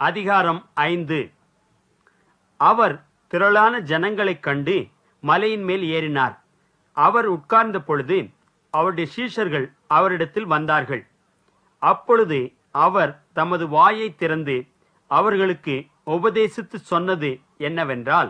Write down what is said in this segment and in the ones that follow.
அதிகாரம் 5. அவர் திரளான ஜனங்களைக் கண்டு மலையின் மேல் ஏறினார். அவர் உட்கார்ந்த பொழுது அவருடைய சீஷர்கள் அவரிடத்தில் வந்தார்கள். அப்பொழுது அவர் தமது வாயை திறந்து அவர்களுக்கு உபதேசித்து சொன்னது என்னவென்றால்,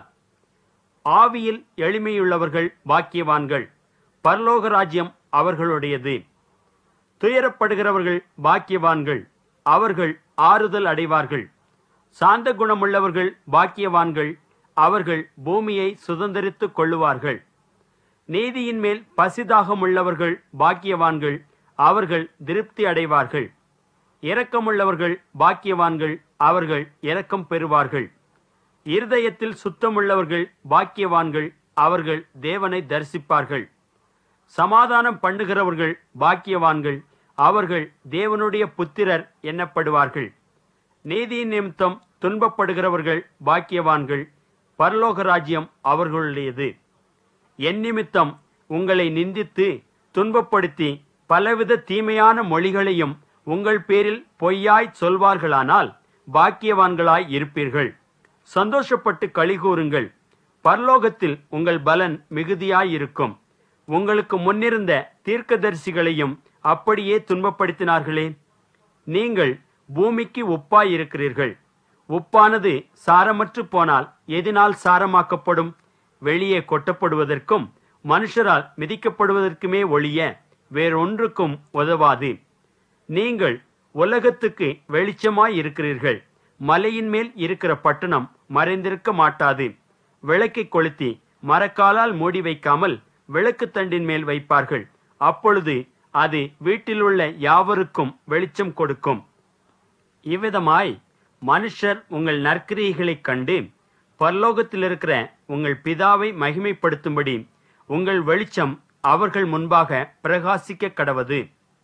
ஆவியில் எளிமையுள்ளவர்கள் பாக்கியவான்கள், பரலோக ராஜ்யம் அவர்களுடையது. துயரப்படுகிறவர்கள் பாக்கியவான்கள், அவர்கள் ஆறுதல் அடைவார்கள். சாந்த குணமுள்ளவர்கள் பாக்கியவான்கள், அவர்கள் பூமியை சுதந்தரித்துக் கொள்ளுவார்கள். நீதியின் மேல் பசிதாகமுள்ளவர்கள் பாக்கியவான்கள், அவர்கள் திருப்தி அடைவார்கள். இரக்கமுள்ளவர்கள் பாக்கியவான்கள், அவர்கள் இரக்கம் பெறுவார்கள். இருதயத்தில் சுத்தமுள்ளவர்கள் பாக்கியவான்கள், அவர்கள் தேவனை தரிசிப்பார்கள். சமாதானம் பண்ணுகிறவர்கள் பாக்கியவான்கள், அவர்கள் தேவனுடைய புத்திரர் எண்ணப்படுவார்கள். நீதியின் நிமித்தம் துன்பப்படுகிறவர்கள் பாக்கியவான்கள், பரலோக ராஜ்யம் அவர்களுடையது. என் நிமித்தம் உங்களை நிந்தித்து துன்பப்படுத்தி பலவித தீமையான மொழிகளையும் உங்கள் பேரில் பொய்யாய் சொல்வார்களானால் பாக்கியவான்களாய் இருப்பீர்கள். சந்தோஷப்பட்டு களிகூருங்கள், பரலோகத்தில் உங்கள் பலன் மிகுதியாயிருக்கும். உங்களுக்கு முன்னிருந்த தீர்க்கதரிசிகளையும் அப்படியே துன்பப்படுத்தினார்களே. நீங்கள் பூமிக்கு உப்பாயிருக்கிறீர்கள். உப்பானது சாரமற்று போனால் எதினால் சாரமாக்கப்படும்? வெளியே கொட்டப்படுவதற்கும் மனுஷரால் மிதிக்கப்படுவதற்குமே ஒழிய வேறொன்றுக்கும் உதவாது. நீங்கள் உலகத்துக்கு வெளிச்சமாய் இருக்கிறீர்கள். மலையின் மேல் இருக்கிற பட்டணம் மறைந்திருக்க மாட்டாது. விளக்கை கொளுத்தி மரக்காலால் மூடி வைக்காமல் விளக்குத்தண்டின் மேல் வைப்பார்கள். அப்பொழுது அது வீட்டிலுள்ள யாவருக்கும் வெளிச்சம் கொடுக்கும். இவ்விதமாய் மனுஷர் உங்கள் நற்கிரியைகளைக் கண்டு பரலோகத்தில் இருக்கிற உங்கள் பிதாவை மகிமைப்படுத்தும்படி உங்கள் வெளிச்சம் அவர்கள் முன்பாக பிரகாசிக்க கடவது.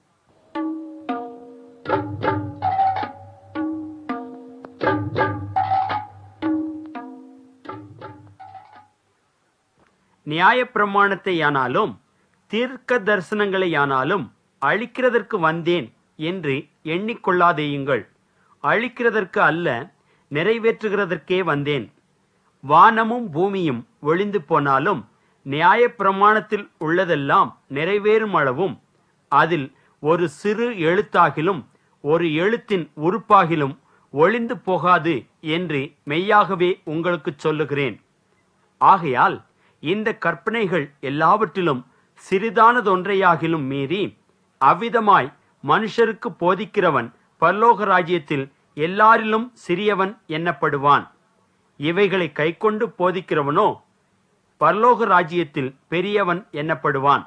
நியாயப்பிரமாணத்தையானாலும் தீர்க்க தரிசனங்களையானாலும் அழிக்கிறதற்கு வந்தேன் என்று எண்ணிக்கொள்ளாதேயுங்கள். அழிக்கிறதற்கு அல்ல, நிறைவேற்றுகிறதற்கே வந்தேன். வானமும் பூமியும் ஒழிந்து போனாலும் நியாயப்பிரமாணத்தில் உள்ளதெல்லாம் நிறைவேறும் அளவும் அதில் ஒரு சிறு எழுத்தாகிலும் ஒரு எழுத்தின் உறுப்பாகிலும் ஒழிந்து போகாது என்று மெய்யாகவே உங்களுக்கு சொல்லுகிறேன். ஆகையால் இந்த கற்பனைகள் எல்லாவற்றிலும் சிறிதானதொன்றையாகிலும் மீறி அவ்விதமாய் மனுஷருக்கு போதிக்கிறவன் பரலோக ராஜ்யத்தில் எல்லாரிலும் சிறியவன் எண்ணப்படுவான். இவைகளை கைக்கொண்டு போதிக்கிறவனோ பரலோக ராஜ்யத்தில் பெரியவன் எண்ணப்படுவான்.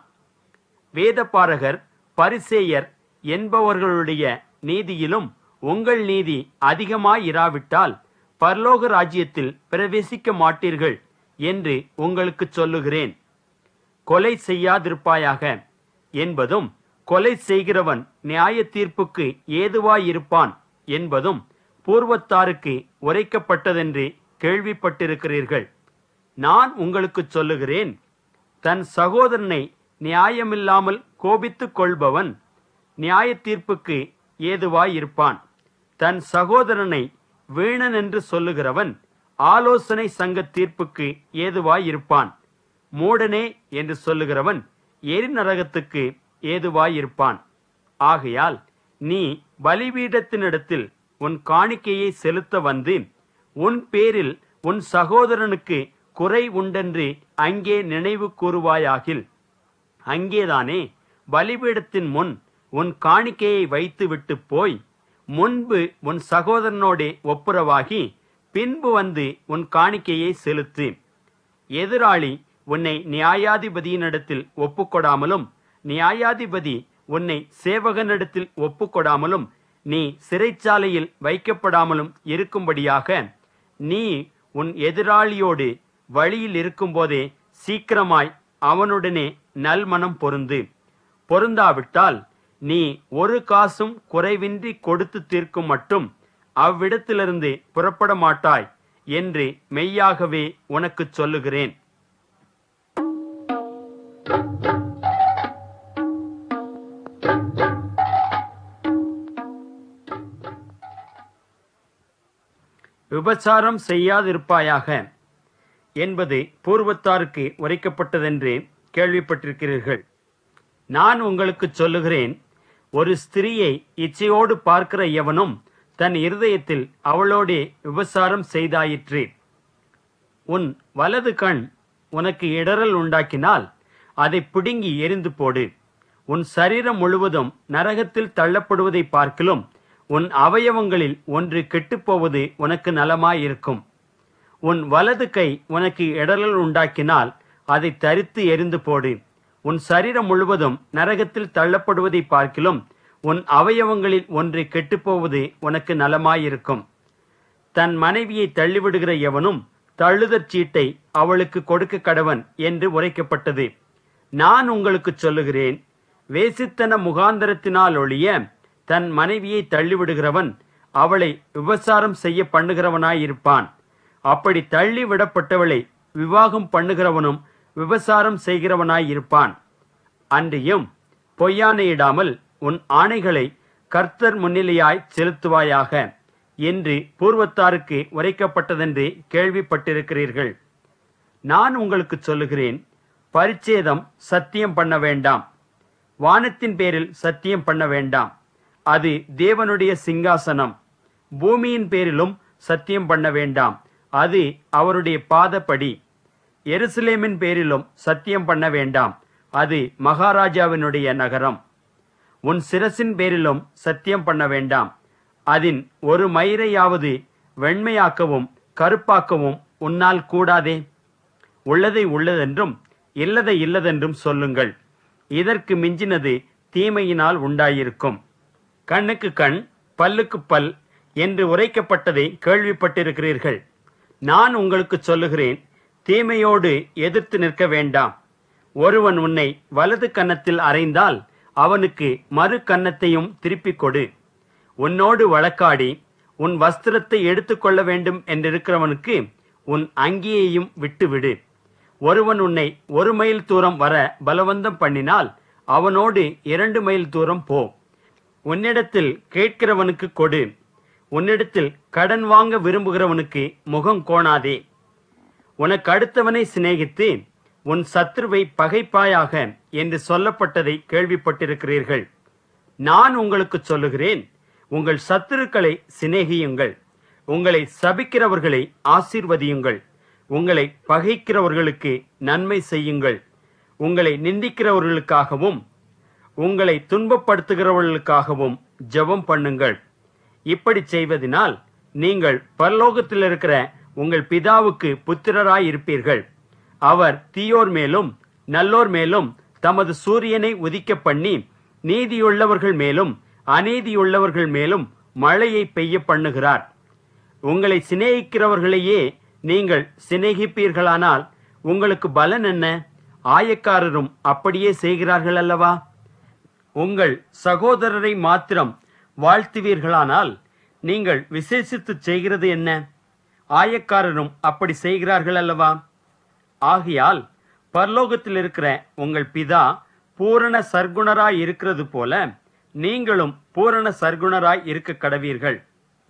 வேதபாரகர் பரிசேயர் என்பவர்களுடைய நீதியிலும் உங்கள் நீதி அதிகமாயிராவிட்டால் பரலோக ராஜ்யத்தில் பிரவேசிக்க மாட்டீர்கள் என்று உங்களுக்கு சொல்லுகிறேன். கொலை செய்யாதிருப்பாயாக என்பதும் கொலை செய்கிறவன் நியாய தீர்ப்புக்கு ஏதுவாயிருப்பான் என்பதும் பூர்வத்தாருக்கு உரைக்கப்பட்டதென்று கேள்விப்பட்டிருக்கிறீர்கள். நான் உங்களுக்கு சொல்லுகிறேன், தன் சகோதரனை நியாயமில்லாமல் கோபித்துக் கொள்பவன் நியாய தீர்ப்புக்கு ஏதுவாயிருப்பான். தன் சகோதரனை வீணன் என்று சொல்லுகிறவன் ஆலோசனை சங்க தீர்ப்புக்கு ஏதுவாயிருப்பான். மூடனே என்று சொல்லுகிறவன் எரிநரகத்துக்கு ஏதுவாயிருப்பான். ஆகையால் நீ பலிபீடத்தினிடத்தில் உன் காணிக்கையை செலுத்த வந்து உன் பேரில் உன் சகோதரனுக்கு குறை உண்டென்று அங்கே நினைவு கூறுவாயாகில், அங்கேதானே பலிபீடத்தின் முன் உன் காணிக்கையை வைத்துவிட்டு போய் முன்பு உன் சகோதரனோடே ஒப்புரவாகி பின்பு வந்து உன் காணிக்கையை செலுத்து. எதிராளி உன்னை நியாயாதிபதியினிடத்தில் ஒப்புக்கொடாமலும் நியாயாதிபதி உன்னை சேவகனிடத்தில் ஒப்புக்கொடாமலும் நீ சிறைச்சாலையில் வைக்கப்படாமலும் இருக்கும்படியாக நீ உன் எதிராளியோடு வழியில் இருக்கும்போதே சீக்கிரமாய் அவனுடனே நல்மனம் பொருந்து. பொருந்தாவிட்டால் நீ ஒரு காசும் குறைவின்றி கொடுத்து தீர்க்கும் மட்டும் அவ்விடத்திலிருந்து புறப்பட மாட்டாய் என்று மெய்யாகவே உனக்கு சொல்லுகிறேன். விபசாரம் செய்யாதிருப்பாயாக என்பது பூர்வத்தாருக்கு உரைக்கப்பட்டதென்று கேள்விப்பட்டிருக்கிறீர்கள். நான் உங்களுக்கு சொல்லுகிறேன், ஒரு ஸ்திரியை இச்சையோடு பார்க்கிற எவனும் தன் இருதயத்தில் அவளோடே விபசாரம் செய்தாயிற்று. உன் வலது கண் உனக்கு இடறல் உண்டாக்கினால் அதை பிடுங்கி எரிந்து போடு. உன் சரீரம் முழுவதும் நரகத்தில் தள்ளப்படுவதை பார்க்கிலும் உன் அவயவங்களில் ஒன்று கெட்டுப்போவது உனக்கு நலமாயிருக்கும். உன் வலது கை உனக்கு இடறல் உண்டாக்கினால் அதை தரித்து எரிந்து போடு. உன் சரீரம் முழுவதும் நரகத்தில் தள்ளப்படுவதை பார்க்கிலும் உன் அவயவங்களில் ஒன்று கெட்டுப்போவது உனக்கு நலமாயிருக்கும். தன் மனைவியை தள்ளிவிடுகிற எவனும் தள்ளுதற் சீட்டை அவளுக்கு கொடுக்க கடவன் என்று உரைக்கப்பட்டது. நான் உங்களுக்கு சொல்லுகிறேன், வேசித்தன முகாந்தரத்தினால் ஒழிய தன் மனைவியை தள்ளிவிடுகிறவன் அவளை விபசாரம் செய்ய பண்ணுகிறவனாயிருப்பான். அப்படி தள்ளி விடப்பட்டவளை விவாகம் பண்ணுகிறவனும் விபசாரம் செய்கிறவனாயிருப்பான். அன்றியும் பொய்யானையிடாமல் உன் ஆணைகளை கர்த்தர் முன்னிலையாய் செலுத்துவாயாக என்று பூர்வத்தாருக்கு உரைக்கப்பட்டதென்று கேள்விப்பட்டிருக்கிறீர்கள். நான் உங்களுக்கு சொல்லுகிறேன், பரிச்சேதம் சத்தியம் பண்ண வேண்டாம். வானத்தின் பேரில் சத்தியம் பண்ண வேண்டாம், அது தேவனுடைய சிங்காசனம். பூமியின் பேரிலும் சத்தியம் பண்ண வேண்டாம், அது அவருடைய பாதப்படி. எருசலேமின் பேரிலும் சத்தியம் பண்ண வேண்டாம், அது மகாராஜாவினுடைய நகரம். உன் சிரசின் பேரிலும் சத்தியம் பண்ண வேண்டாம், அதின் ஒரு மயிரையாவது வெண்மையாக்கவும் கருப்பாக்கவும் உன்னால் கூடாதே. உள்ளதை உள்ளதென்றும் இல்லதை இல்லதென்றும் சொல்லுங்கள். இதற்கு மிஞ்சினது தீமையினால் உண்டாயிருக்கும். கண்ணுக்கு கண் பல்லுக்கு பல் என்று உரைக்கப்பட்டதை கேள்விப்பட்டிருக்கிறீர்கள். நான் உங்களுக்கு சொல்லுகிறேன், தீமையோடு எதிர்த்து நிற்க வேண்டாம். ஒருவன் உன்னை வலது கன்னத்தில் அறைந்தால் அவனுக்கு மறு கன்னத்தையும் திருப்பிக் கொடு. உன்னோடு வழக்காடி உன் வஸ்திரத்தை எடுத்துக்கொள்ள வேண்டும் என்றிருக்கிறவனுக்கு உன் அங்கியையும் விட்டுவிடு. ஒருவன் உன்னை 1 மைல் தூரம் வர பலவந்தம் பண்ணினால் அவனோடு 2 மைல் தூரம் போ. உன்னிடத்தில் கேட்கிறவனுக்கு கொடு. உன்னிடத்தில் கடன் வாங்க விரும்புகிறவனுக்கு முகம் கோணாதே. உனக்கு அடுத்தவனை சிநேகித்து உன் சத்துருவை பகைப்பாயாக என்று சொல்லப்பட்டதை கேள்விப்பட்டிருக்கிறீர்கள். நான் உங்களுக்கு சொல்லுகிறேன், உங்கள் சத்துருக்களை சிநேகியுங்கள், உங்களை சபிக்கிறவர்களை ஆசீர்வதியுங்கள், உங்களை பகைக்கிறவர்களுக்கு நன்மை செய்யுங்கள், உங்களை நிந்திக்கிறவர்களுக்காகவும் உங்களை துன்பப்படுத்துகிறவர்களுக்காகவும் ஜெபம் பண்ணுங்கள். இப்படி செய்வதனால் நீங்கள் பரலோகத்தில் இருக்கிற உங்கள் பிதாவுக்கு புத்திரராய் இருப்பீர்கள். அவர் தீயோர் மேலும் நல்லோர் மேலும் தமது சூரியனை உதிக்க பண்ணி நீதியுள்ளவர்கள் மேலும் அநீதியுள்ளவர்கள் மேலும் மழையை பெய்ய பண்ணுகிறார். உங்களை சிநேகிக்கிறவர்களையே நீங்கள் சிநேகிப்பீர்களானால் உங்களுக்கு பலன் என்ன? ஆயக்காரரும் அப்படியே செய்கிறார்கள் அல்லவா? உங்கள் சகோதரரை மாத்திரம் வாழ்த்துவீர்களானால் நீங்கள் விசேஷித்து செய்கிறது என்ன? ஆயக்காரரும் அப்படி செய்கிறார்கள் அல்லவா? ஆகையால் பரலோகத்தில் இருக்கிற உங்கள் பிதா பூரண சர்க்குணராய் இருக்கிறது போல நீங்களும் பூரண சர்க்குணராய் இருக்க கடவீர்கள்.